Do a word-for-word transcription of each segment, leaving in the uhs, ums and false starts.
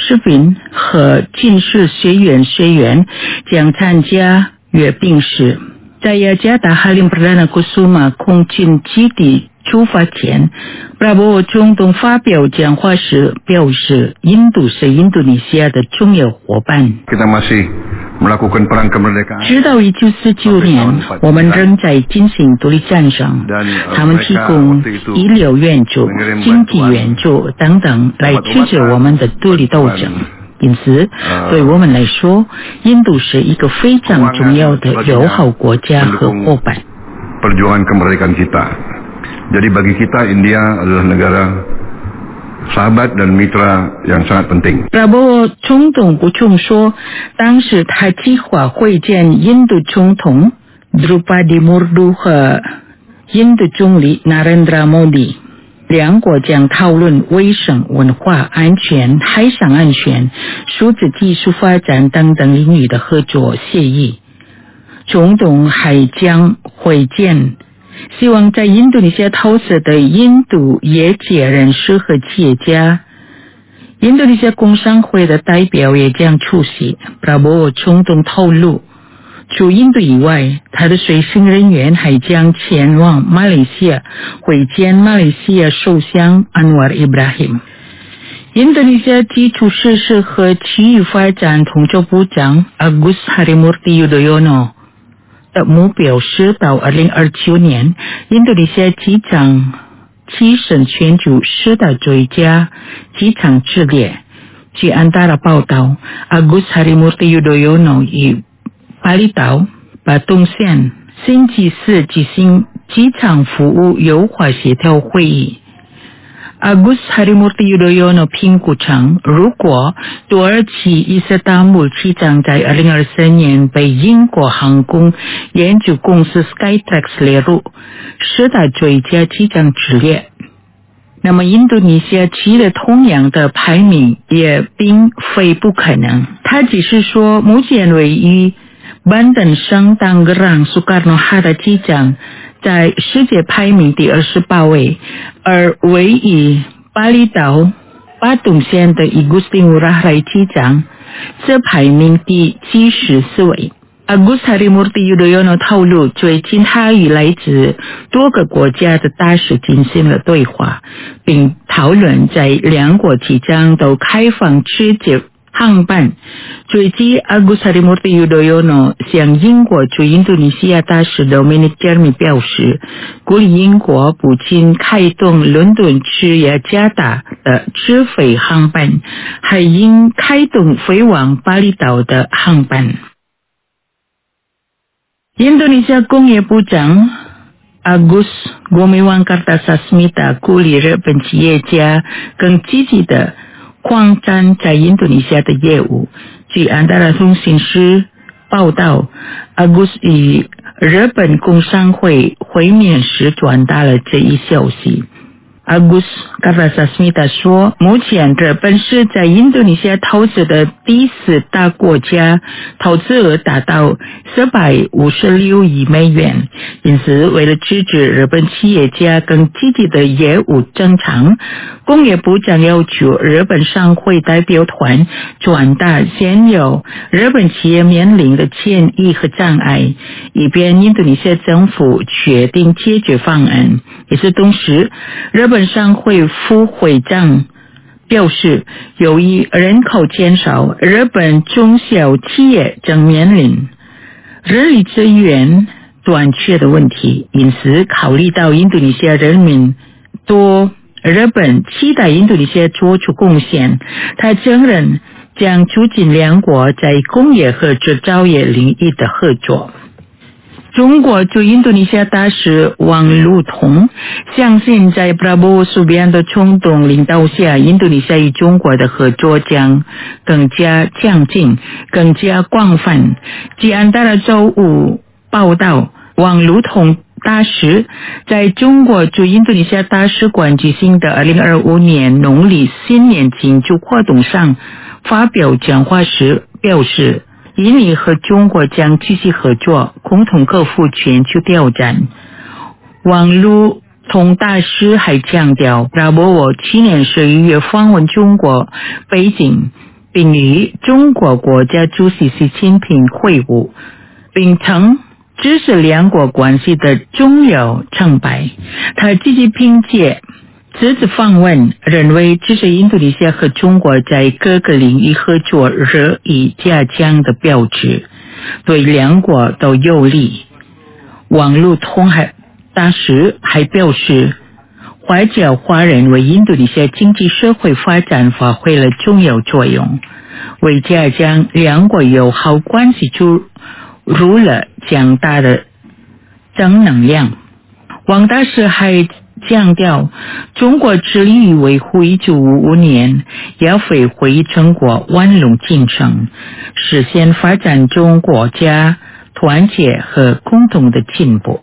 视频和近视学员学员将参加阅兵式。在雅加达哈林普拉纳库苏马空军基地出发前，布拉博总统发表讲话时表示，印度是印度尼西亚的重要伙伴。直到一九四九年，我们仍在进行独立战争，他们提供医疗援助、经济援助等等来支持我们的独立斗争。因此，对我们来说，印度是一个非常重要的友好国家和伙伴。 Perjuangan kemerdekaan kita. Jadi bagi kita India adalah negara sahabat dan mitra yang sangat penting. 布拉博总统补充说，当时他计划会见印度总统 Drupadi Murmu 和印度总理 Narendra Modi。两国将讨论卫生、文化安全、海上安全、数字技术发展等等领域的合作协议。总统还将会见希望在印度尼西亚投资的印度业界人士和企业家。印度尼西亚工商会的代表也将出席。布拉博总统透露，除印度以外，他的随行人员还将前往马来西亚会见马来西亚首相安瓦尔伊布拉希姆。印度尼西亚基础设施和区域发展统筹部长 Agus Harimurti Yudhoyono 的目标是到二零二九年，印度尼西亚机场跻身全球十大最佳机场之列。据安达的报道， Agus Harimurti Yudhoyono 与巴厘岛、巴东县、新吉市举行机场服务优化协调会议。Agus Harimurti Yudhoyono 评估称，如果土耳其伊斯坦布尔机场在二零二三年被英国航空研究公司 Skytrax 列入十大最佳机场之列，那么印度尼西亚取得同样的排名也并非不可能。他只是说，目前位于班登省当格朗苏卡诺哈的机场在世界排名第二十八位，而位于巴厘岛巴东县的伊古斯丁乌拉莱机场则排名第七十四位。Agus Harimurti Yudhoyono 透露，最近他与来自多个国家的大使进行了对话，并讨论在两国即将都开放直接航班。最近 Agus Harimurti Yudhoyono 向英国驻印度尼西亚大使 Dominic Jeremy 表示，鼓励英国不仅开动伦敦至雅加达的直飞航班，还应开动飞往巴厘岛的航班。印度尼西亚工业部长 Agus Gumiwang Kartasasmita 鼓励日本企业家更积极的扩展在印度尼西亚的业务。据安达拉通讯社报道， Agus 与日本工商会会面时转达了这一消息。Agus Kartasasmita 说，目前日本是在印度尼西亚投资的第四大国家，投资额达到四百五十六亿美元。因此，为了支持日本企业家更积极的业务增长，工业部长要求日本商会代表团转达现有日本企业面临的建议和障碍，以便印度尼西亚政府决定解决方案。也是同时，日本商会副会长表示，由于人口减少，日本中小企业正面临人力资源短缺的问题，因此考虑到印度尼西亚人民多日本期待印度尼西亚做出贡献，他承认将促进两国在工业和制造业领域的合作。中国驻印度尼西亚大使王路通相信，在布拉博苏比安的总统领导下，印度尼西亚与中国的合作将更加强劲、更加广泛。据安达拉周五报道，王路通大使在中国驻印度尼西亚大使馆举行的二零二五年农历新年庆祝活动上发表讲话时表示，印尼和中国将继续合作，共同克服全球挑战。王路通大使还强调，布拉博去年十一月访问中国北京， 并与中国国家主席习近平会晤，并称这是两国关系的重要成败。他积极凭借这次访问，认为这是印度尼西亚和中国在各个领域合作日益加强的标志，对两国都有利。网络通海大使还表示，外交华人为印度尼西亚经济社会发展发挥了重要作用，为加强两国友好关系注入了强大的正能量。王大使还强调，中国致力于维护一九五五年亚非会议成果万隆进程，实现发展中国家团结和共同的进步。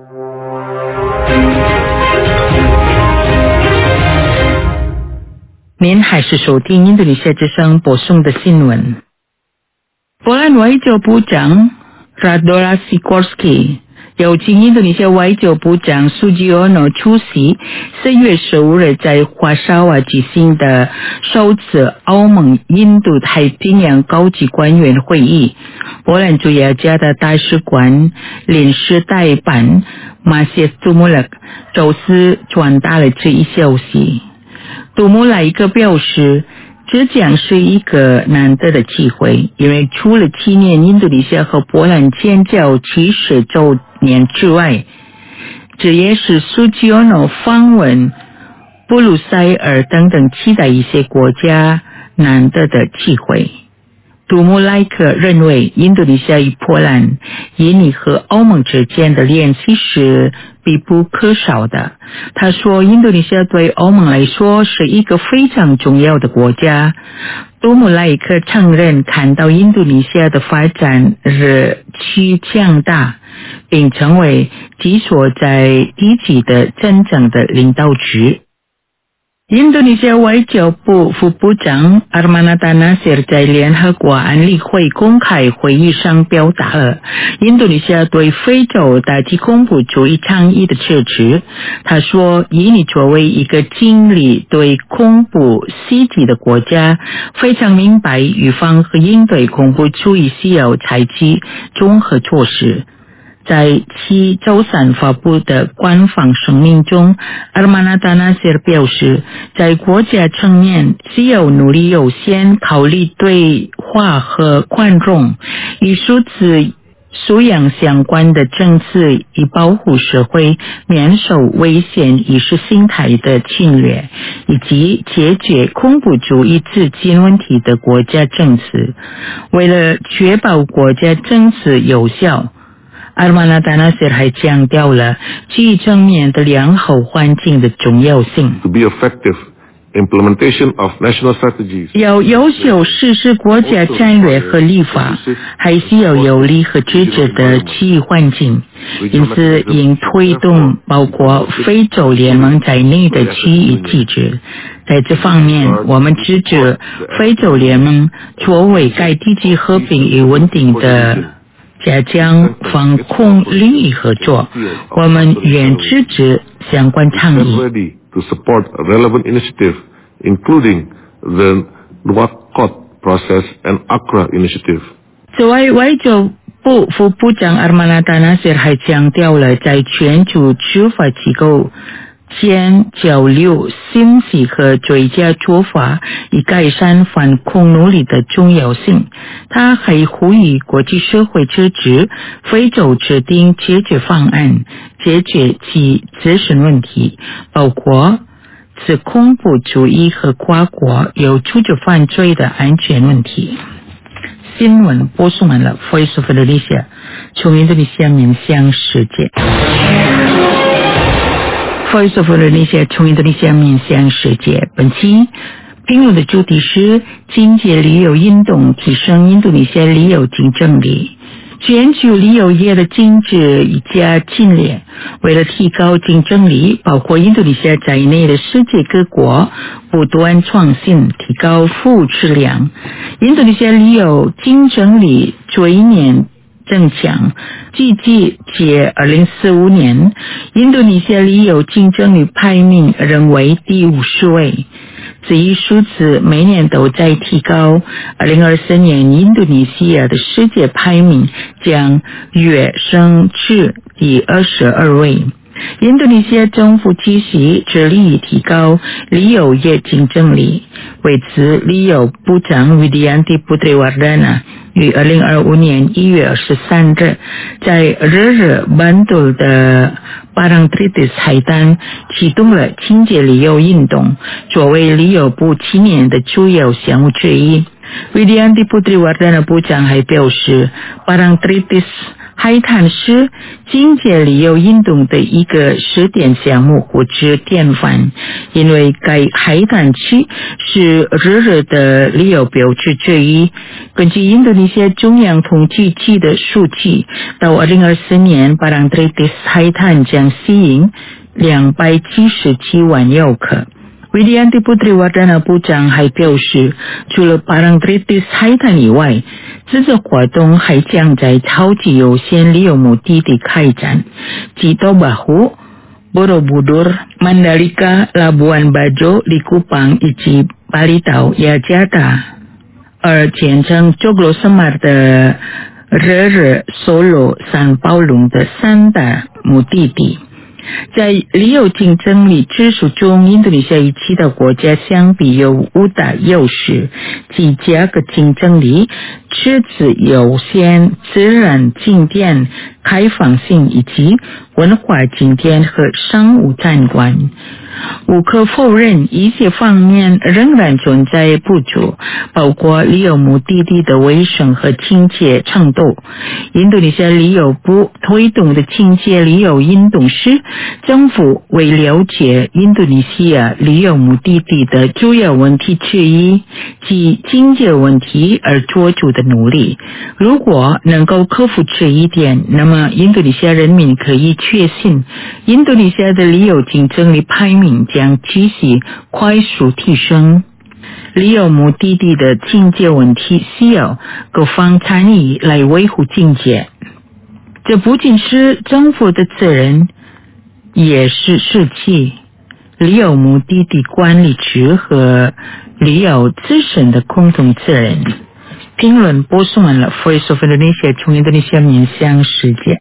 您还是收听印度尼西亚之声播送的新闻。波兰外交部长 Radovan Sikorski有请印度尼西亚外交部长苏吉欧诺出席四月十五日在华沙瓦举行的首次欧盟印度太平洋高级官员会议。波兰驻雅加达大使馆临时代办马谢杜穆勒周四传达了这一消息。杜穆莱克表示，这将是一个难得的机会，因为除了纪念印度尼西亚和波兰建交七十周年之外，这也是苏吉欧诺访问布鲁塞尔等等其他一些国家难得的机会。杜穆莱克认为，印度尼西亚与波兰、印尼和欧盟之间的联系是必不可少的。他说，印度尼西亚对欧盟来说是一个非常重要的国家。杜穆莱克承认，看到印度尼西亚的发展日趋强大，并成为居所在一级的真正的领导者。印度尼西亚外交部副部长阿尔马纳达纳西尔在联合国安理会公开会议上表达了印度尼西亚对非洲打击恐怖主义倡议的支持。他说，印尼作为一个经历对恐怖袭击的国家，非常明白预防和应对恐怖主义需要采取综合措施。在其周三发布的官方声明中，阿尔马纳达纳西尔表示，在国家层面需要努力优先考虑对话和宽容，与数字素养相关的政策，以保护社会免受危险意识形态的侵略，以及解决恐怖主义资金问题的国家政策。为了确保国家政策有效，阿尔马纳达纳西尔还强调了基于正面的良好环境的重要性。 To be effective implementation of national strategies. 要优秀实施国家战略和立法，还需要有利和支持的区域环境。因此，应推动包括非洲联盟在内的区域机制。在这方面，我们支持非洲联盟作为该地区和平与稳定的加强防控领域合作，我们愿支持相关倡议。 Ready to support relevant initiative, including the Nouakchott process and Accra initiative. 此外，外交部副部长阿尔马纳达纳西尔还强调了在全球执法机构间交流信息和最佳做法，以改善反恐努力的重要性。他还呼吁国际社会支持非洲制定解决方案，解决其自身问题，包括此恐怖主义和跨国有组织犯罪的安全问题。新闻播送完了 Voice of Indonesia 从印度尼西亚面向世界。Voice of Indonesia 从印度尼西亚面向世界。本期评论的主题是经济旅游运动提升印度尼西亚旅游竞争力。全球旅游业的竞争愈加激烈，为了提高竞争力，包括印度尼西亚在内的世界各国不断创新，提高服务质量。印度尼西亚旅游竞争力逐年增强，预计至二零四五年，印度尼西亚旅游竞争力排名仍为第五十位。 这一数字每年都在提高，二零二四年印度尼西亚的世界排名将跃升至第二十二位。印度尼西亚政府继续致力于提高旅游业竞争力。为此，旅游部长 Widianti Putriwardana 于二零二五年一月二十三日在日日班杜的Parangtritis海滩启动了清洁旅游运动，作为旅游部今年的主要项目之一。Widianti Putriwardana 部长还表示， Parangtritis海滩是清洁旅游运动的一个试点项目或者典范，因为该海滩区是日日的旅游标志之一。根据印度尼西亚中央统计局的数据，到二零二四年 Parangtritis 海滩将吸引两百七十七万游客。Widianti Putriwardana 部长还表示，除了 Parangtritis 海滩以外，这个活动还将在超级优先旅游目的地开展，即多巴湖、Borobudur、Mandalika、Labuan Bajo、Likupang 以及巴厘岛、雅加达，而简称 Joglo Samar 的日日、Solo、San Paulo 的三大目的地。在旅游竞争力指数中，印度尼西亚与其他国家相比有五大优势，即价格竞争力、赤字优先、自然景点开放性以及文化景点和商务参观。无可否认，一些方面仍然存在不足，包括旅游目的地的卫生和清洁程度。印度尼西亚旅游部推动的清洁旅游运动是政府为了解印度尼西亚旅游目的地的主要问题之一，即清洁问题而做出的努力。如果能够克服这一点，那么印度尼西亚人民可以确信，印度尼西亚的旅游竞争力排名将继续快速提升。旅游目的地的清洁问题需要各方参与来维护清洁，这不仅是政府的责任，也是社区、旅游目的地管理局和旅游自身的共同责任。评论播送完了 Voice of Indonesia 从印度尼西亚面向世界。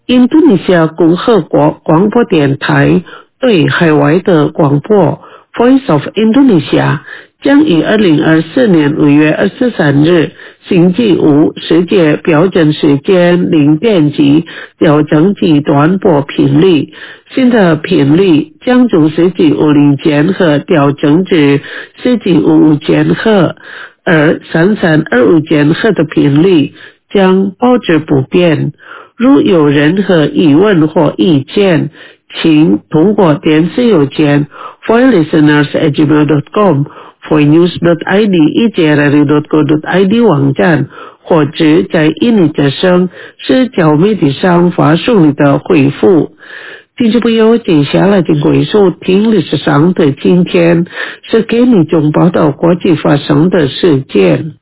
印度尼西亚共和国广播电台对海外的广播 Voice of Indonesia 将于二零二四年五月二十三日星期五世界标准时间零点级调整至短波频率，新的频率将从十九五零千赫调整至十九五五千赫，而三三二五千赫的频率将保持不变。如有任何疑问或意见，请通过电子邮件 voicelisteners at gmail dot com voicenews dot I D E J R R dot co dot I D 网站，或者在印尼之声社交媒体上发送你的回复。听众朋友，接下来请回收听历史上的今天，是给你中报道国际发生的事件。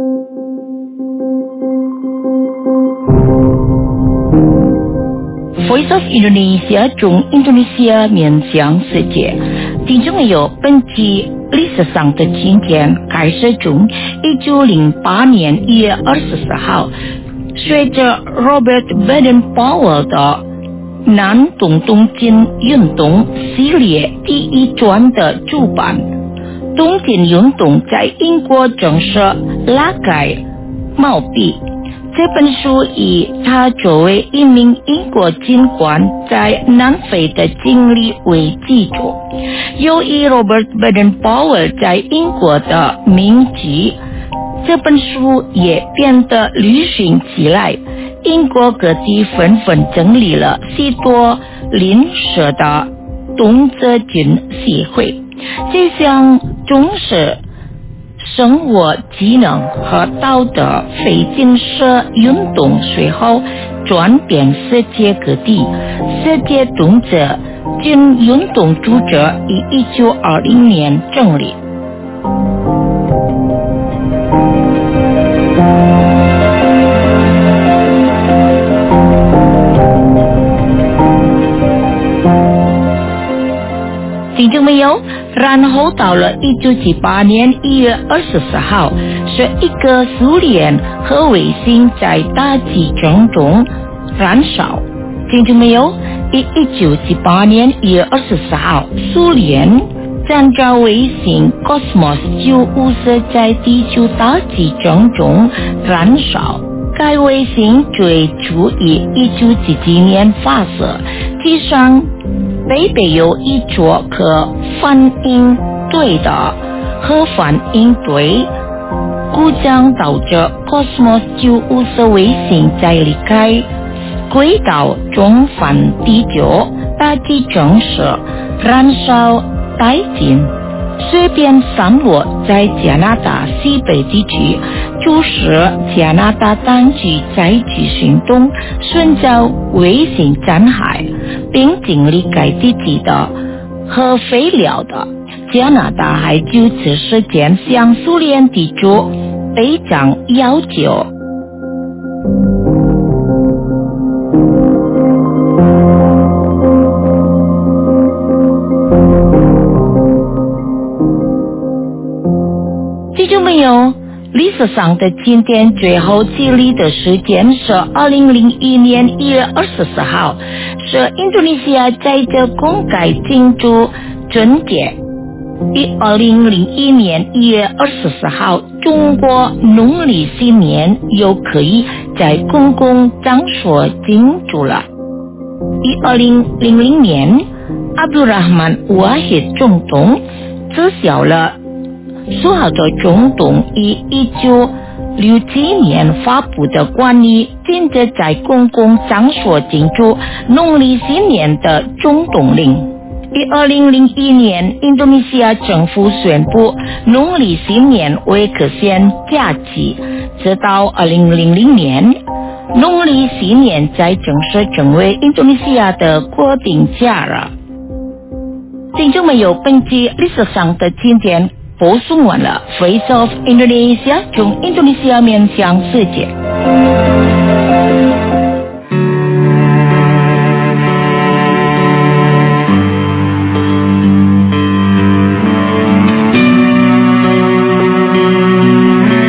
Voice of Indonesia 中印度尼西亚面向世界，听众朋友，本期历史上的今天开始从一九零八年一月二十四号，随着 Robert Baden-Powell 的南东东京运动系列第一传的主办，东京运动在英国正式拉开锚壁。这本书以他作为一名英国军官在南非的经历为基础，又以 Robert Baden-Powell 在英国的名气，这本书也变得流行起来。英国各地纷纷成立了许多临时的动作军协会，这项重视生活技能和道德非军事运动随后转变世界各地。世界动作军运动组织于一九二零年成立。听众朋友，然后到了一九七八年一月二十四号，是一个苏联核卫星在大气层中燃烧。听众朋友，于一九七八年一月二十四号，苏联参照卫星 Cosmos 九五四在地球大气层中燃烧。该卫星最初于一九七七年发射，地上北北有一座可反应堆的核反应堆，故障导致 Cosmos 九五四卫星在离开轨道中返地球，大气层时燃烧殆尽，随便散落在加拿大西北地区。促使加拿大当局采取行动，寻找卫星残骸，并清理该地区的核废料的。加拿大还就此事件向苏联提出赔偿要求。听众朋友，历史上的今天最后记录的时间是二零零一年一月二十四号，是印度尼西亚在这公开庆祝春节。于二零零一年一月二十四号，中国农历新年又可以在公共场所庆祝了。于二零零零年，阿卜杜拉曼瓦希总统撤销了苏哈多总统于一九六七年发布的关于禁止在公共场所庆祝农历新年的总统令。于二零零一年，印度尼西亚政府宣布农历新年为可限假期，直到二零零零年，农历新年才正式成为印度尼西亚的国定假了。听众们有本期历史上的今天播送完了 Voice of Indonesia 从印度尼西亚面向世界。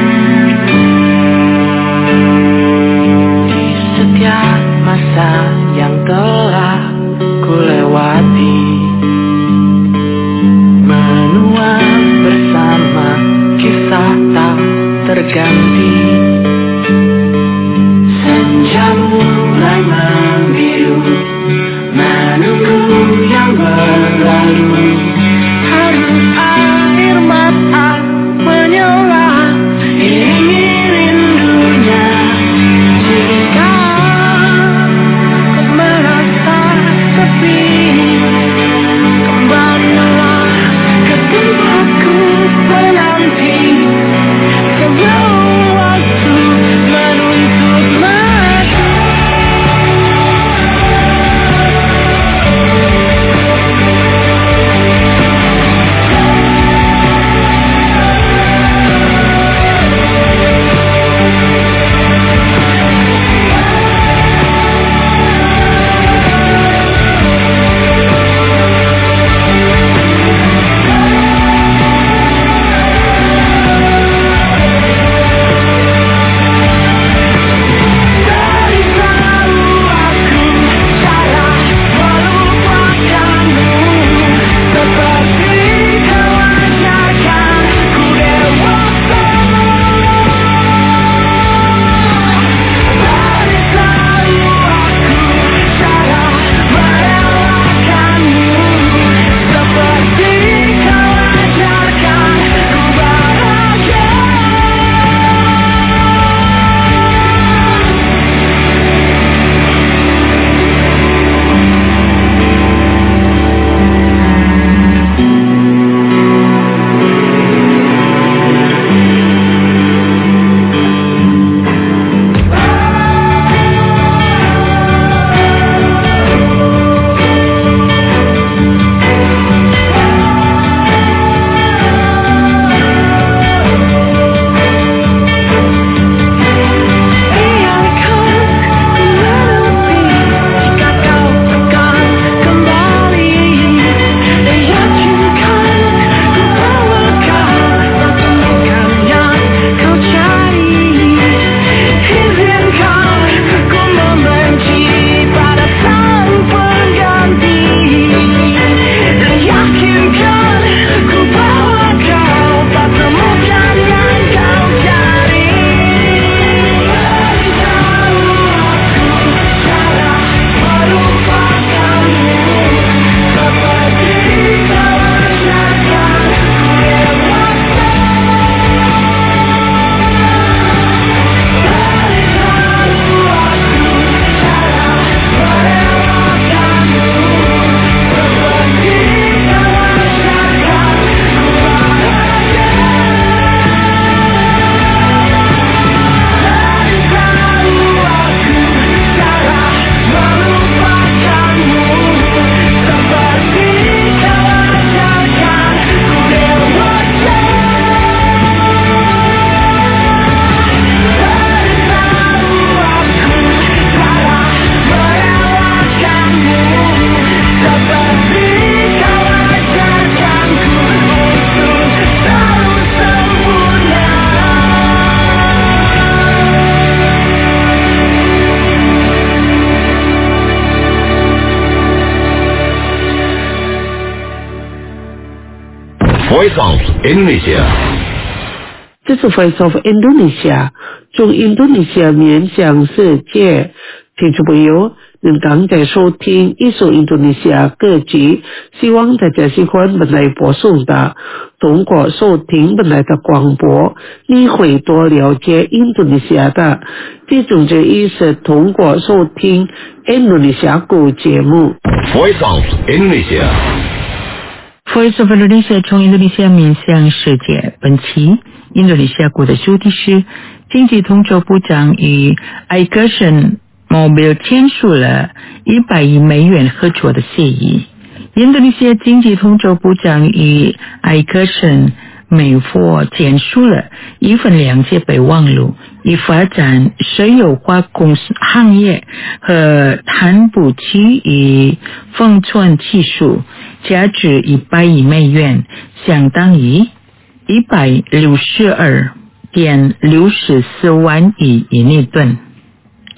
Setiap masa terganti. Senja mulai membiru, menunggu yang berlalu. Harus air mata menyala, ini rindunya. Jika kau merasa sepi, kembalilah ke tempatku menanti. Sebelum waktu menuntut mati. Voice of Indonesia， 这是 Voice of Indonesia， 从印度尼西亚面向世界。听众朋友，您刚才收听一首印度尼西亚歌曲，希望大家喜欢本来播送的。通过收听本来的广播，你会多了解印度尼西亚的。这种之一是通过收听印度尼西亚歌节目。 Voice of Indonesia。Voice of Indonesia 从印度尼西亚面向世界。本期印度尼西亚国的主题是经济统筹部长与艾克森目标签署了一百亿美元合作的协议。印度尼西亚经济统筹部长与艾克森美国签署了一份谅解备忘录，以发展石油化工行业和碳捕集与封存技术，价值一百亿美元，相当于一百六十二点六十四万亿尼吨。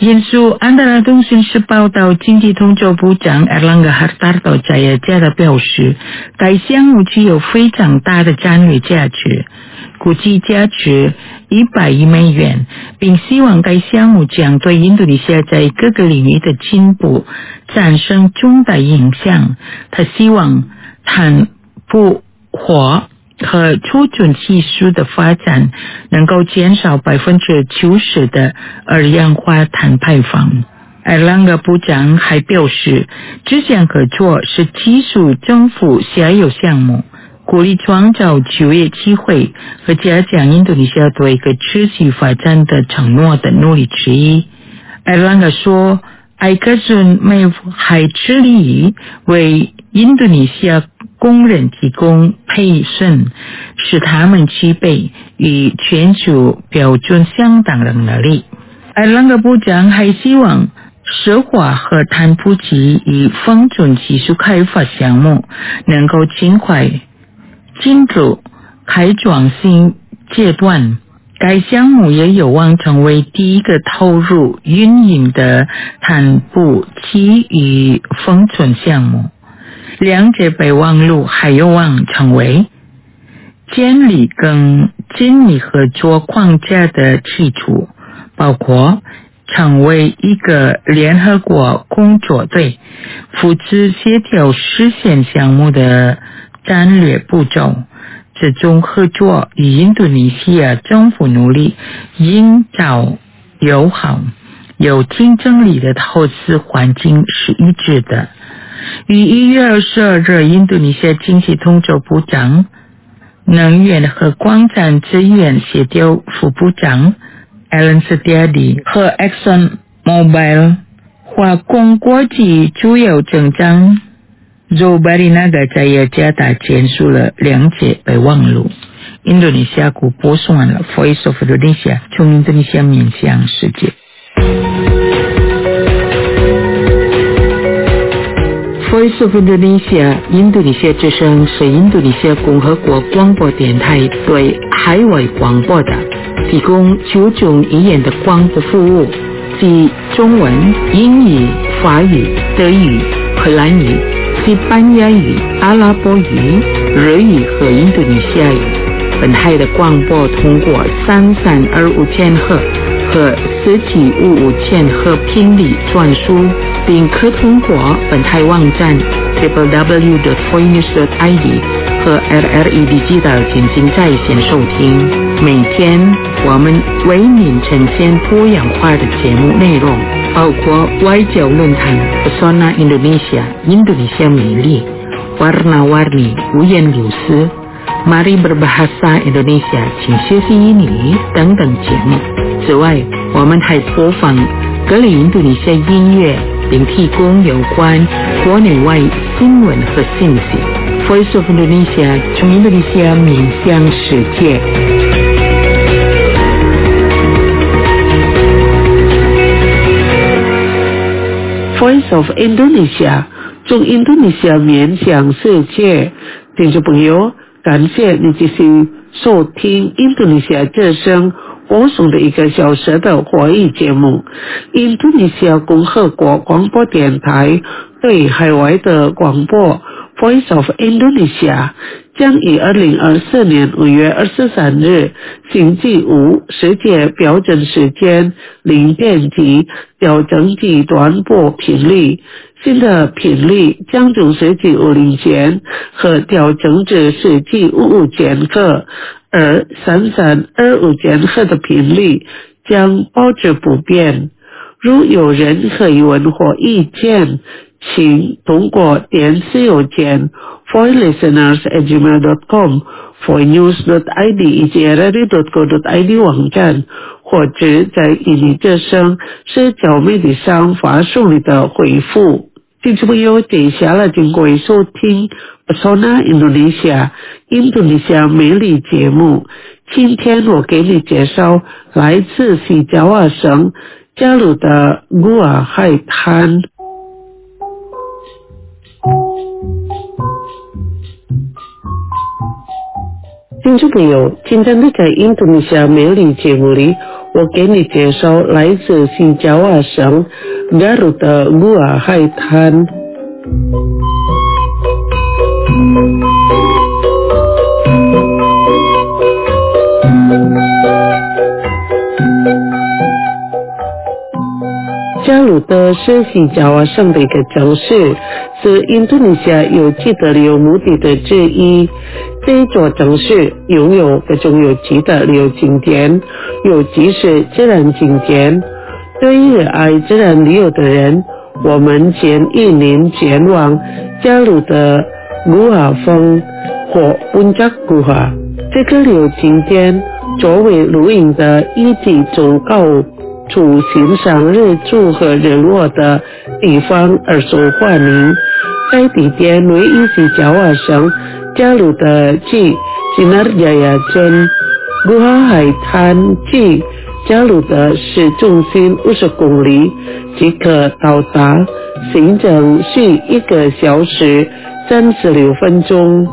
引述安达拉通讯社报道，经济通筹部长 Erlangga Hartarto Jayajaya 的表示，该项目具有非常大的战略价值，估计价值一百亿美元，并希望该项目将对印度尼西亚在各个领域的进步产生重大影响。他希望碳捕获和促进技术的发展，能够减少百分之九十的二氧化碳排放。Erlangga部长还表示，这项合作是技术政府下游项目，鼓励创造就业机会和加强印度尼西亚对一个持续发展的承诺的努力之一。Erlangga说，埃克森美还致力于为印度尼西亚工人提供培训，使他们具备与全球标准相当的能力。Erlangga部长还希望石化和碳捕集与封存技术开发项目能够尽快进入开创新阶段。该项目也有望成为第一个投入运营的碳捕集与封存项目。两者备忘录还有望成为建立更紧密合作框架的基础，包括成为一个联合国工作队，负责协调实现项目的战略步骤。这种合作与印度尼西亚政府努力营造友好、有竞争力的投资环境是一致的。于一月二十二日，印度尼西亚经济通筹部长、能源和矿产资源协调副部长 Alan Setiadi 和 Exxon Mobil 化工国际主要总长Zobarinaga Jayajaya 签署了两者备忘录。印度尼西亚国播送完了 Voice of Indonesia， 从印度尼西亚面向世界。Voice of Indonesia， 印度尼西亚之声是印度尼西亚共和国广播电台对海外广播的提供九种语言的广播服务，即中文、英语、法语、德语、荷兰语、西班牙语、阿拉伯语、日语和印度尼西亚语。本台的广播通过三三二五千赫和四七五五千赫频率传输，并可通过本台网站 double-u double-u double-u dot voinews dot i d 和 R R E Digital 进行在线收听。每天我们为您呈现多样化的节目内容，包括外交论坛 Pesona Indonesia 印度尼西亚美丽、Warna-Warni 五颜六色、Mari Berbahasa Indonesia 请学习英语等等节目。此外，我们还播放各类印度尼西亚音乐，并提供有关国内外新闻和信息。Voice of Indonesia 从印度尼西亚面向世界。 Voice of Indonesia 从印度尼西亚面向世界。听众朋友，感谢你继续收听印度尼西亚之声播送的一个小时的华语节目。印度尼西亚共和国广播电台对海外的广播 Voice of Indonesia 将于二零二四年五月二十三日星期五世界标准时间零点几调整至短波频率。新的频率将从十几五零千和调整至十几五五千赫，而三三二五千赫的频率将保持不变。如有任何疑问或意见，请通过电子邮件 voicelisteners at gmail dot com、voinews dot i d 以及 r r e dot co dot i d 网站，或者在印尼之声社交媒体上发送你的回复。听众朋友，接下来经过收听 Pesona Indonesia 印度尼西亚美丽节目。今天我给你介绍来自西爪哇省加鲁的古尔海滩。听众朋友，今天的在印度尼西亚美丽节目里， 我给你介绍来自新加瓦省 Garut 的古尔海滩。加鲁德是新加瓦省的一个城市，是印度尼西亚有机的旅游目的地之一。这一座城市拥有各种有机的旅游景点，尤其是自然景点。对于热爱自然旅游的人，我们建议您前往加鲁的古哈峰或温扎古哈。这个旅游景点作为露营的一级中高处欣赏日出和日落的地方而受欢迎。该地点位于新加瓦省加鲁的距吉纳亚亚镇古哈海滩距加鲁的市中心五十公里即可到达，行程需一个小时三十六分钟。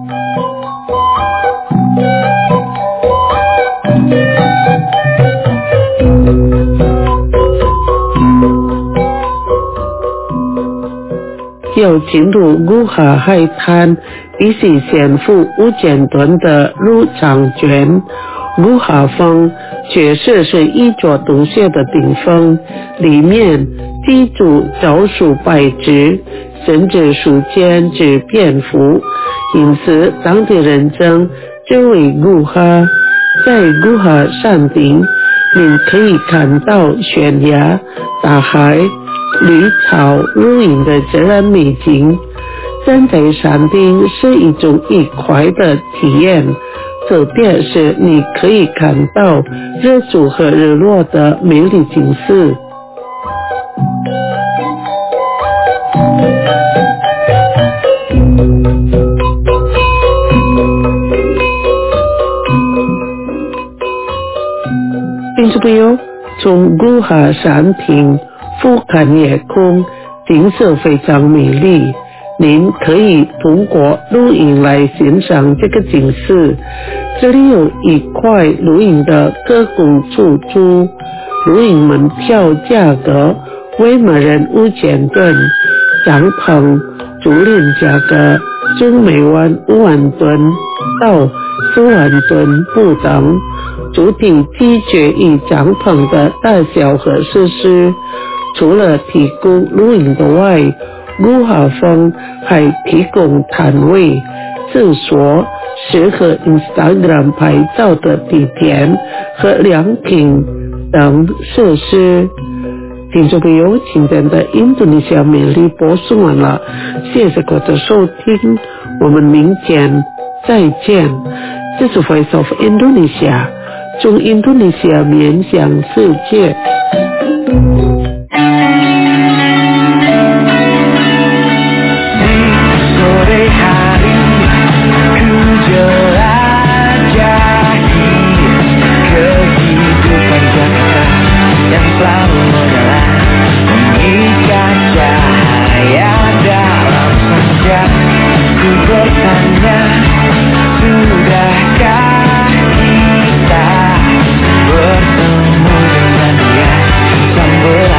要进入古哈海滩，必须先付五千吨的入场券。古哈峰确实是一座洞穴的顶峰，里面地处早数百只，甚至数千只蝙蝠，因此当地人称这为古哈。在古哈山顶，您可以看到悬崖、大海、绿草如茵的自然美景。站在山顶是一种愉快的体验，特别是你可以看到日出和日落的美丽景色。听众朋友，从古哈山顶俯瞰夜空，景色非常美丽。您可以通过露营来欣赏这个景色。这里有一块露营的可供出租，露营门票价格为每人五千吨，帐篷租赁价格从每晚五万吨到四万吨不等，主体取决于帐篷的大小和设施。除了提供露营的外，古哈峰还提供摊位、厕所、适合 Instagram 拍照的地点和凉亭等设施。听众朋友，今天的印度尼西亚美丽播送完了，谢谢各位的收听，我们明天再见。这是 Voice of Indonesia， 从印度尼西亚面向世界。 Sore hari ku jelajahi kehidupan Jakarta yang selalu menyala, mengikat cahaya dalam senja. Ku bertanya, sudahkah kita bertemu dengan dia? Sambil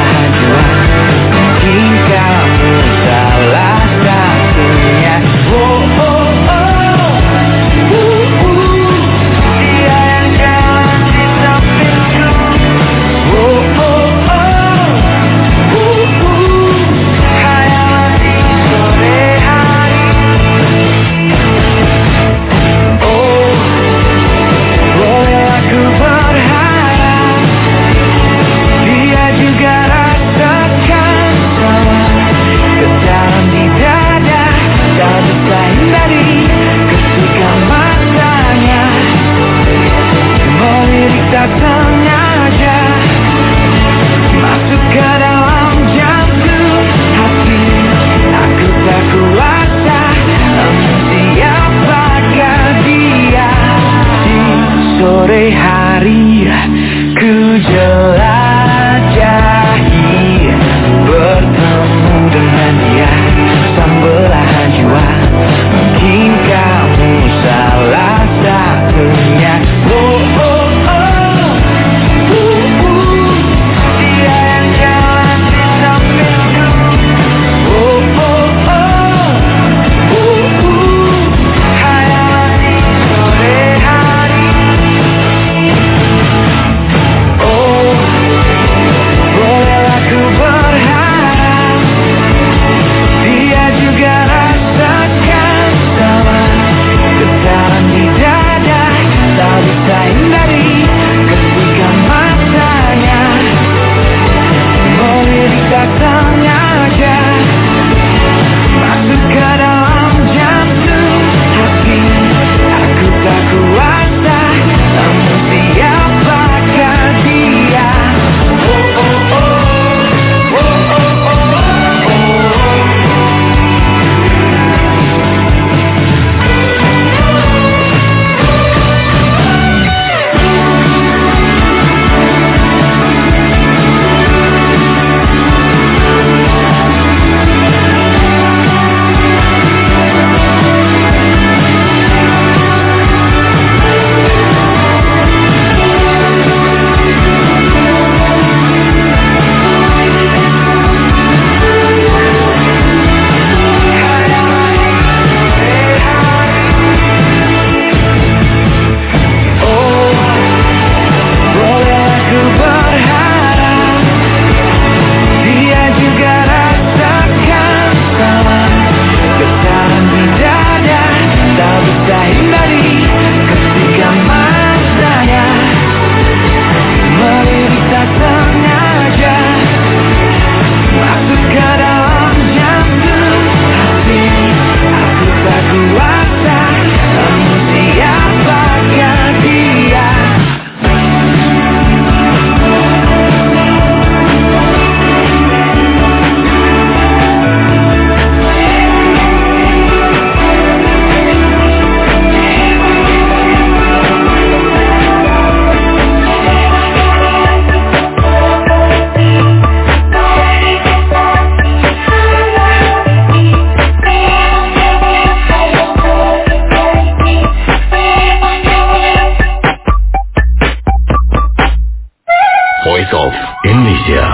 Indonesia。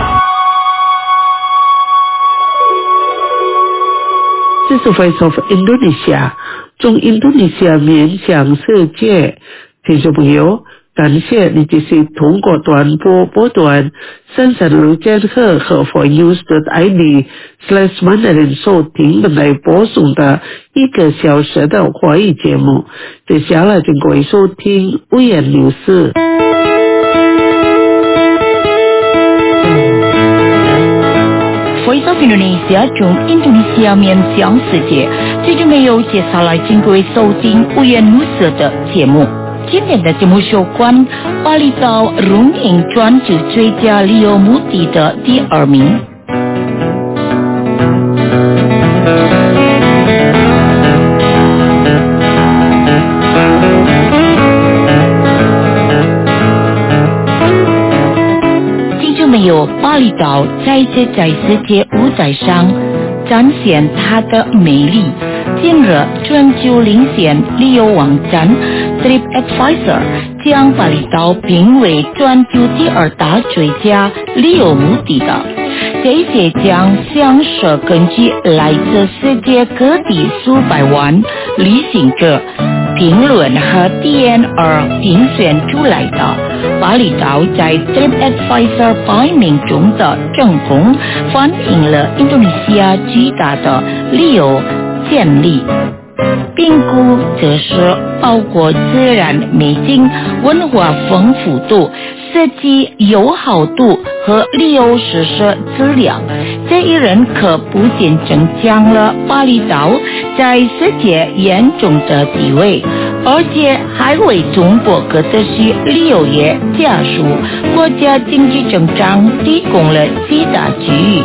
这是 Voice of Indonesia， 中印度尼西亚面向世界。听众朋友，感谢你继续通过短波波段三三六千赫和 for news dot I D slash mandarin 收听本台播送的一个小时的华语节目。接下来请各位收听五言流逝。 Voice of Indonesia 中印度尼西亚面向世界，这就没有接下来请各位收听五言流逝的节目。今天的节目有关巴厘岛荣膺专辑最佳旅游目的的第二名。听众没有，巴厘岛再次在世界舞台上展现它的魅力。近日，全球领先旅游网站 TripAdvisor 将巴厘岛评为全球第二大最佳旅游目的地。这些奖项是根据来自世界各地数百万旅行者评论和 D N R 评选出来的。巴厘岛在 TripAdvisor 排名中的成功，反映了印度尼西亚巨大的旅游潜力。评估则是包括自然美景、文化丰富度、设计友好度和旅游实施质量。这一认可不仅增强了巴厘岛在世界眼中的地位，而且还为中国各地区旅游业加速国家经济增长提供了极大机遇。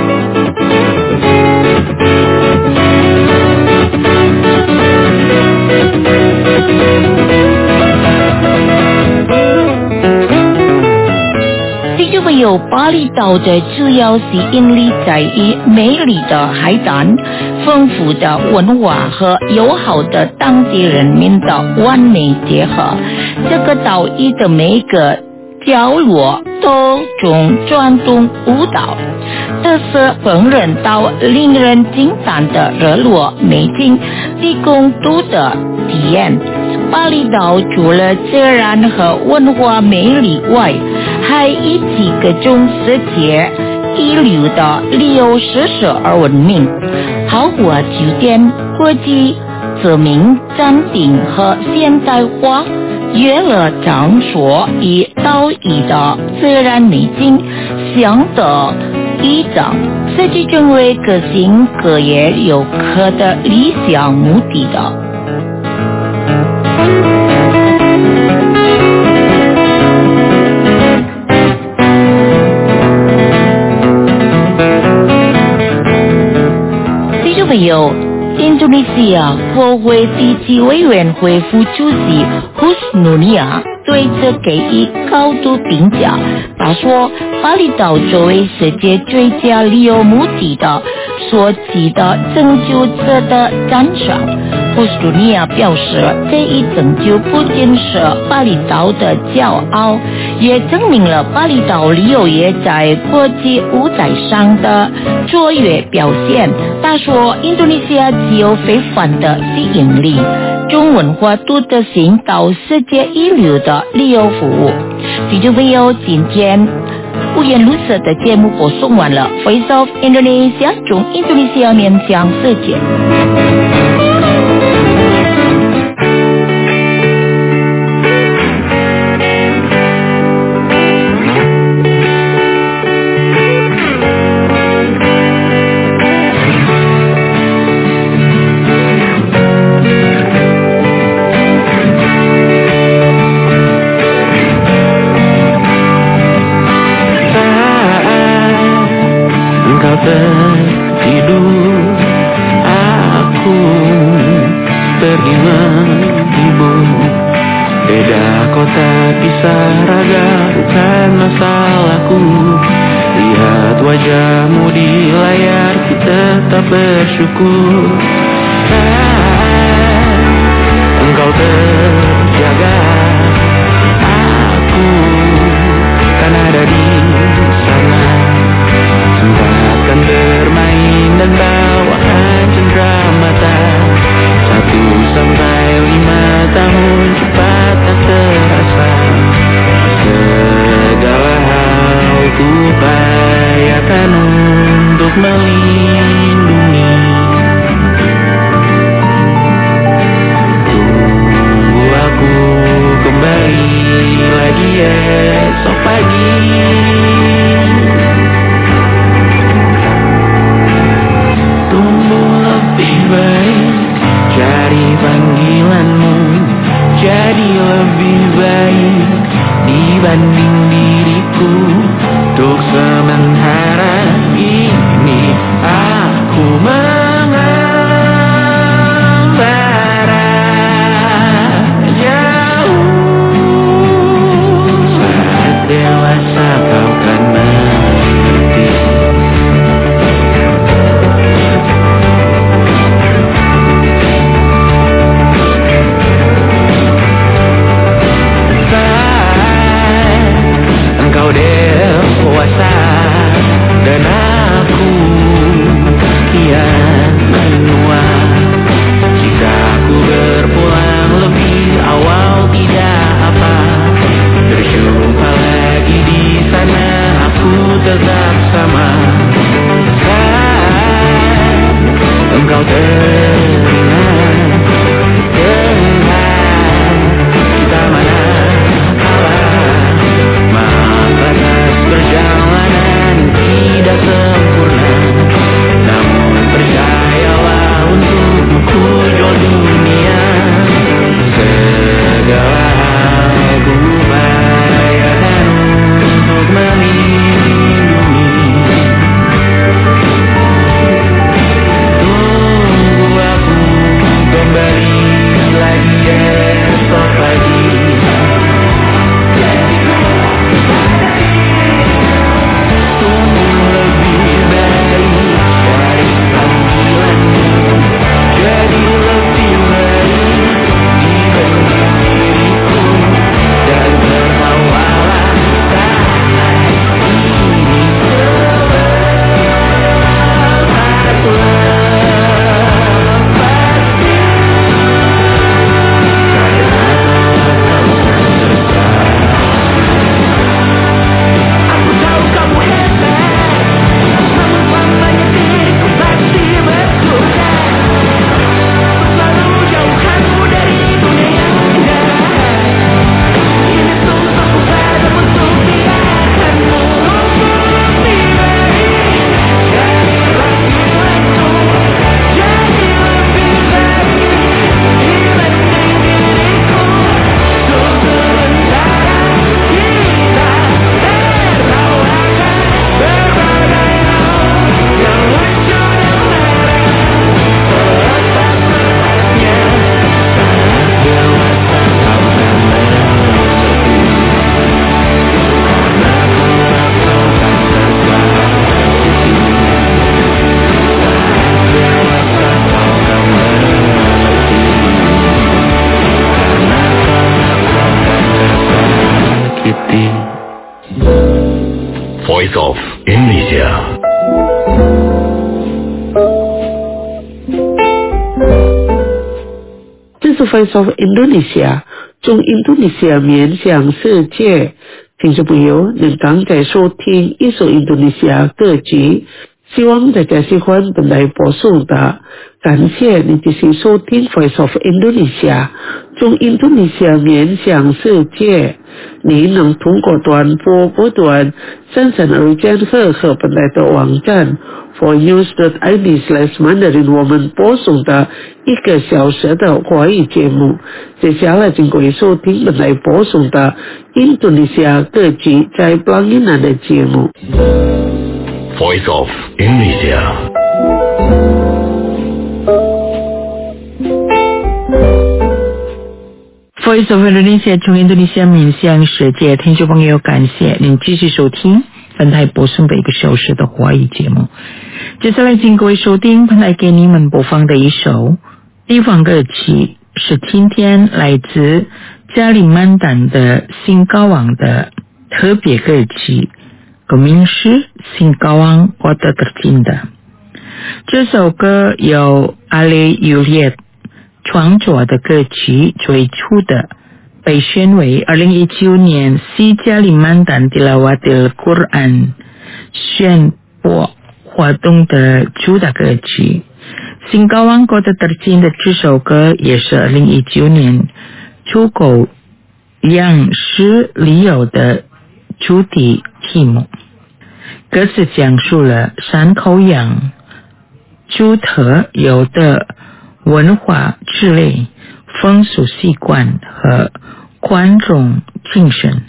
有巴厘岛的主要吸引力在于美丽的海滩、丰富的文化和友好的当地人民的完美结合。这个岛屿的每个角落都中传统舞蹈，特色烹饪到令人惊叹的日落美景，提供独特体验。巴厘岛除了自然和文化美丽外，还以几个种世界一流的旅游设施而闻名，豪华酒店、国际知名餐厅和现代化娱乐场所与岛屿的自然美景相得益彰，设计成为各行各业游客的理想目的地。没有，印度尼西亚国会地区委员会副主席 Husnunia 对此给予高度评价。他说，巴厘岛作为世界最佳旅游目的地所值得拯救者的赞赏。Husnunia 表示，这一拯救不仅是巴厘岛的骄傲，也证明了巴厘岛旅游业在国际舞台上的卓越表现。他说，印度尼西亚具有非凡的吸引力，中文化独特性到世界一流的旅游服务。听众朋友，今天五言如是的节目播送完了。Voice of Indonesia 中印度尼西亚面向世界。 tertidur, aku pergi menghibur. Beda kota pisah raga bukan masalahku. Lihat wajahmu di layar, ku tetap bersyukur. Kan engkau terjaga, aku kan ada di dibanding diriku. Untuk sementara ini aku mengembara jauh. Saat dewasa kau kan mengerti. Engkau dewasa dan aku kian menua. Jika aku berpulang lebih awal tidak apa, berjumpa lagi di sana aku tetap sama. Saat engkau teringat dengan kita mana perjalanan tidak sempurna, namun percayalah untukku jauh dunia. Segala hal ku upayakan untuk melindungi. Tunggu aku kembali lagi esok pagi. Voice of Indonesia. 这是 Voice of Indonesia， 中印度尼西亚面向世界。听众朋友能刚才收听一首印度尼西亚歌曲，希望大家喜欢本台播送的。感谢你继续收听 Voice of Indonesia， 中印度尼西亚面向世界。您能通过短波波段三三二监测和本台的网站 for news dot i d slash mandarin 我们播送的一个小时的华语节目。接下来请各位收听本台播送的印度尼西亚歌曲在邦音南的节目。 Voice of Indonesia。 Voice of Indonesia 从印度尼西亚面向世界，听众朋友，感谢您继续收听本台播送的一个小时的华语节目。接下来请各位收听本台给你们播放的一首地方歌曲，是今天来自加里曼丹的新高昂的特别歌曲，歌名是新高昂Kota Tercinta。这首歌由阿雷尤列创作的歌曲，最初的被选为二零一九年西加里曼丹Tilawatil Quran宣播活动的主打歌曲。新高昂Kota Tercinta这首歌也是二零一九年出口样式里有的主题题目。歌词讲述了山口洋独特有的文化之类、风俗习惯和宽容精神。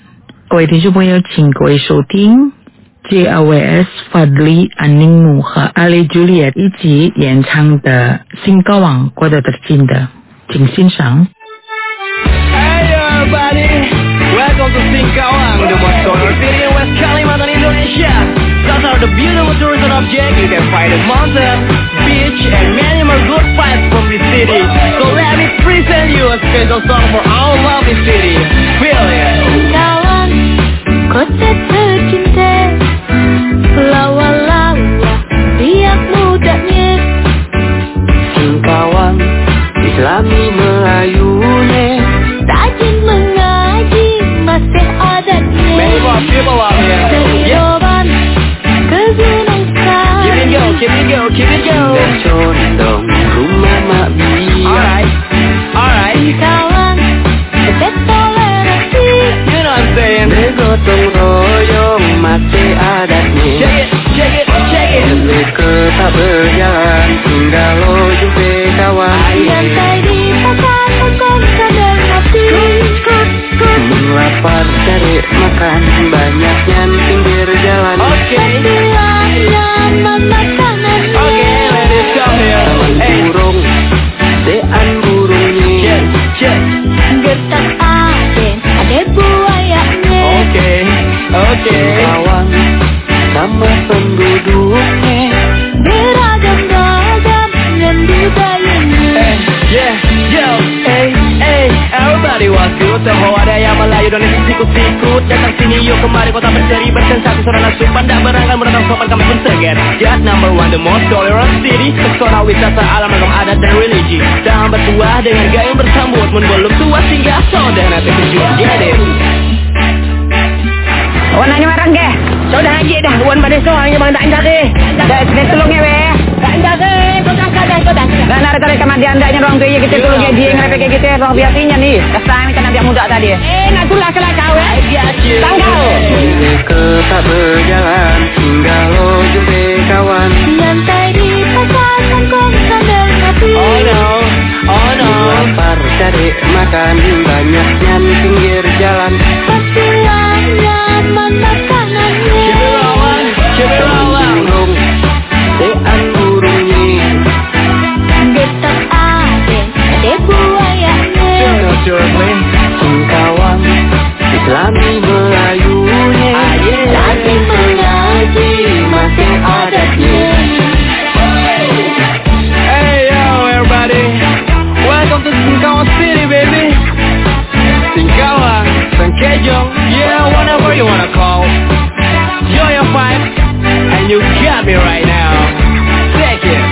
各位听众朋友，请各位收听 J R V S Fadli Aningmu 和 Ali Juliet 一起演唱的《Singkawang Kota Tercinta》，请欣赏。 Hey everybody, welcome to Singkawang, the most popular city in West Kalimantan, Indonesia. Those are the beautiful tourism objects. You can find a mountain, beach, and many more good vibes from this city. So let me present you a special song for our lovely city. Feel it. Singkawang, kota tercinta, lawa-lawa riak mudanya. Singkawang, Islami Melayunya, Rajin mengaji masih adatnya. many more people out here. Seyoban ke Gunung Sari. Keep it go, keep it go, keep it go. Dan condong rumah Mak Bia. Alright, alright. Singkawang, kota toleransi. You know what I'm saying? Gotong royong masih adatnya. Check it, check it, check it. Mereka tak berjalan tinggal lo jumpa kawan. Santai di pasar makan sambil ngopi. Lapar cari makan banyaknya pinggir jalan. Oke, Nyaman makanannya. oke, let it come here. Taman burung, dean burungnya. Check, check. Getak aden, ada buayanya. Oke, oke. Singkawang sama penduduknya. Beragam-ragam dengan budayanya. Yeah, yo, hey, hey, everybody was good. Tahu ada yang Melayu dan sikut-sikut. Datang sini yuk kemari kota berseri bersensasi sarana supan dan berangan berenang sopan kami pun segar. Just number one, the most tolerant city. Pesona wisata alam ragam adat dan religi. Dan bertuah dengan gaya bersambut. Mun belum tua singgah saudara terkejut. Get it. Wan nanya marang ke? Sudah lagi dah. Wan pada soalnya bang tak anjar ke? Dah sini tolongnya weh. Tak anjar ke? Kau tangkap dah, kau tangkap. Dan ada tarik kemah dia andaknya orang tu ya kita tolongnya dia ngerepek kayak kita orang biasanya ni. Kesan macam nabi muda tadi. Eh nak tulah kelak kau eh. Tangkau. Mereka tak berjalan tinggal lo jumpa kawan. Santai di pasar makan sambil ngopi. Oh no, oh no. Lapar cari makan banyaknya pinggir jalan. Pastilah nyaman makanannya. Cibirawan, Cibirawan. Burung, dean burungnya. Getak aden, ada buayanya. Singkawang, Islami Melayunya. Rajin mengaji masih adatnya. Hey yo everybody, welcome to Singkawang City baby. Singkawang, Sangkejong, yeah whatever you wanna call. You're your vibe, and you got me right now. Take it.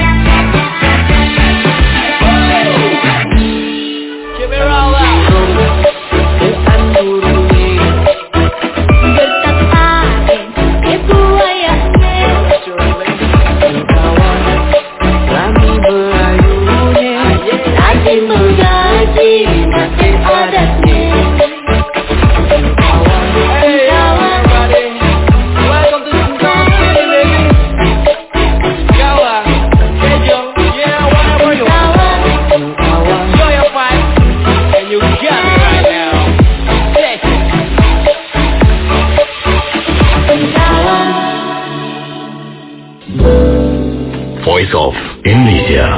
Keep it all out. Dean burungnya. Getak aden, ada buayanya. Singkawang, Islami Melayunya. Rajin mengaji masih adatnya. Hey everybody, welcome to Singkawang City baby. Singkawang, Sangkejong, yeah whatever you want. Singkawang, you're your vibe, and you got me right now. Take it. Voice of Indonesia.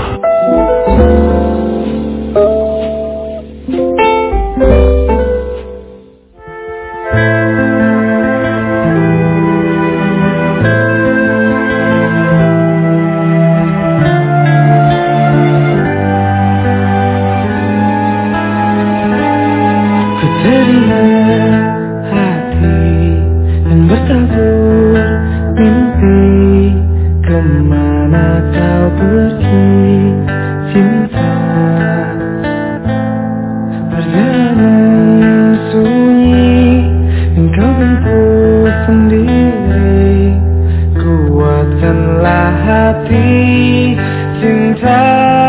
Ku terima hati dan bertabur mimpi. Kemana kau pergi cinta? Perjalanan sunyi yang kau tempuh sendiri. Kuatkanlah hati cinta.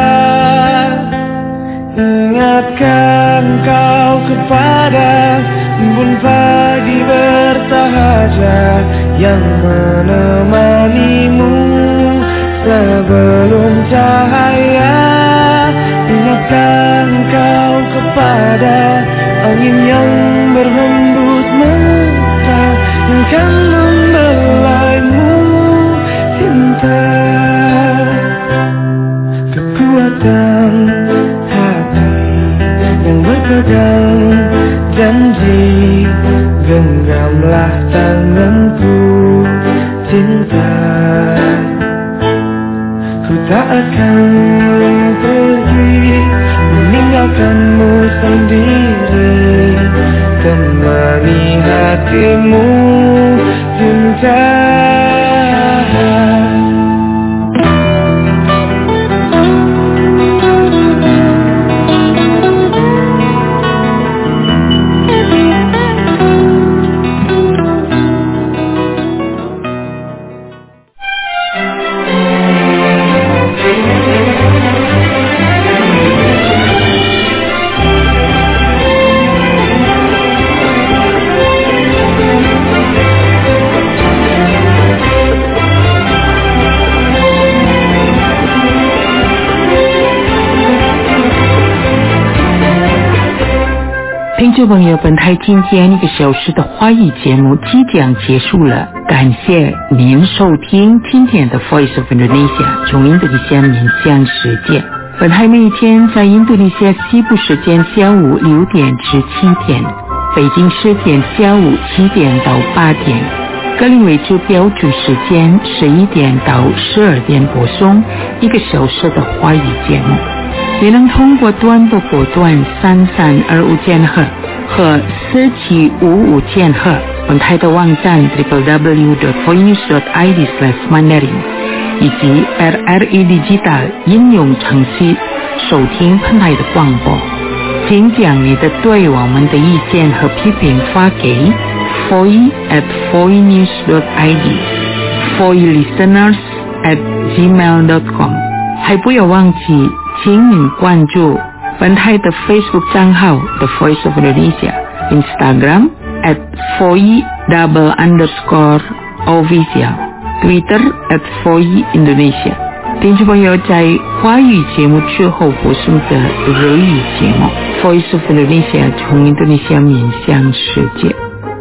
Ingatkan kau kepada embun pagi bersahaja yang menemanimu sebelum cahaya. Ingatkan kau kepada angin yang berhembus Genggamlah tanganku, cinta. Ku tak akan pergi meninggalkanmu sendiri. Temani hatimu, cinta. 听众朋友，本台今天一个小时的华语节目即将结束了，感谢您收听今天的 Voice of Indonesia 从印度尼西亚面向世界。本台每天在印度尼西亚西部时间下午六点至七点，北京时间下午七点到八点，格林威治标准时间十一点到十二点播送一个小时的华语节目。也能通过短波波段三三二五千赫和四七五五千赫，本台的网站 double-u double-u double-u dot voinews dot i d slash mandarin 以及 R R E Digital 应用程序收听本台的广播。请将你的对我们的意见和批评发给 voice at voinews dot i d voice listeners at gmail dot com。 还不要忘记请您关注本台的 Facebook 账号 The Voice of Indonesia， Instagram at voice double underscore official， Twitter at voice Indonesia。 听众朋友，在华语节目之后播送的日语节目 Voice of Indonesia 从印度尼西亚面向世界。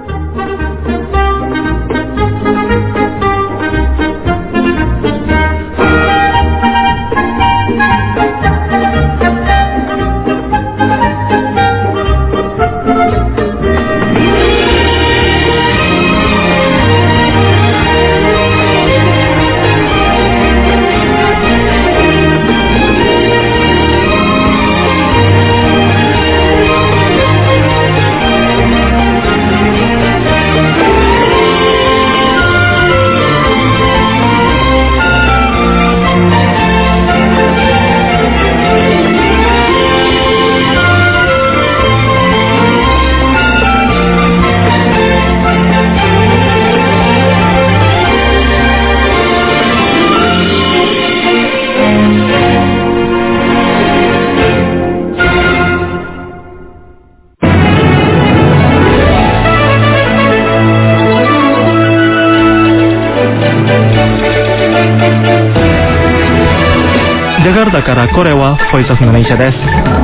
ジャカルタからこれはボイスオフインドネシアです。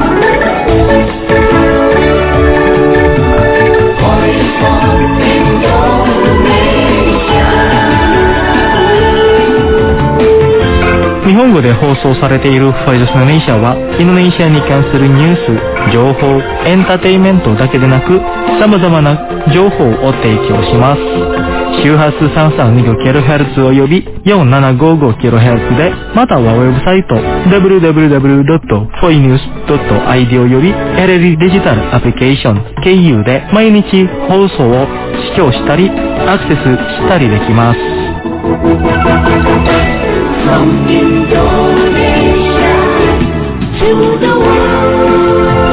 日本語で放送されているボイスオフインドネシアはインドネシアに関するニュース、情報、エンターテインメントだけでなく様々な情報を提供します。周波数 さんさんにごキロヘルツ および よんななごごキロヘルツ で、またはウェブサイト ダブリューダブリューダブリュードットフォイニュースドットアイディー および エルエル デジタルアプリケーション ケーユー で毎日放送を視聴したりアクセスしたりできます。From Indonesia to the world.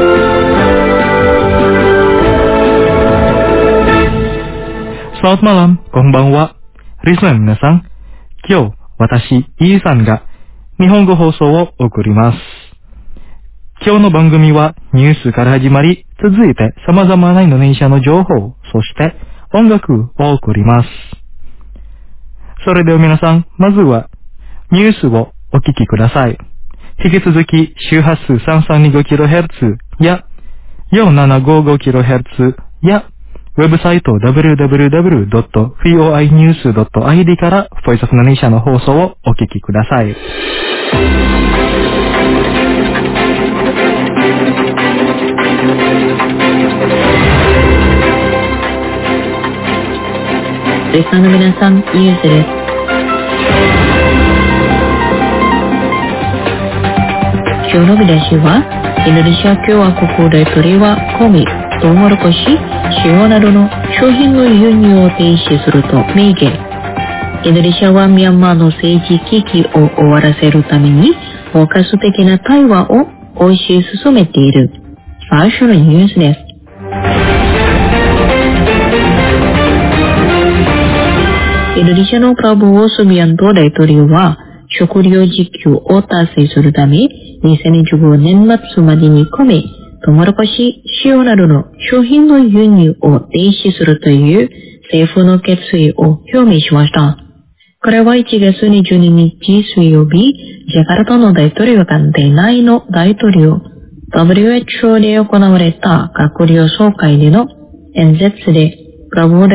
Selamat malam, konbanwa. Listener 皆さん、今日私イーさんが日本語放送を送ります。今日の番組はニュースから始まり、続いて様々なインドネシアの情報、そして音楽を送ります。それでは皆さん、まずはニュースをお聞きください。引き続き周波数 さんさんにごキロヘルツ や よんななごごキロヘルツ やウェブサイト ダブリューダブリューダブリュードットフォイニュースドットアイディー からボイスオフインドネシアの放送をお聞きください。 リスナーの皆さん、イエスです。今日の見出しは、インドネシア共和国大統領は米、トウモロコシ、塩などの商品の輸入を停止すると明言。インドネシアはミャンマーの政治危機を終わらせるために包括的な対話を推し進めている。最初のニュースです。インドネシアのプラボー・スビアント大統領は食料自給を達成するためにせんにじゅうごねん末までに米、トウモロコシ、塩などの商品の輸入を停止するという政府の決意を表明しました。これはいちがつにじゅうににち水曜日、ジャカルタの大統領官邸内の大統領、ダブリューエイチオー で行われた閣僚総会での演説で、プラボー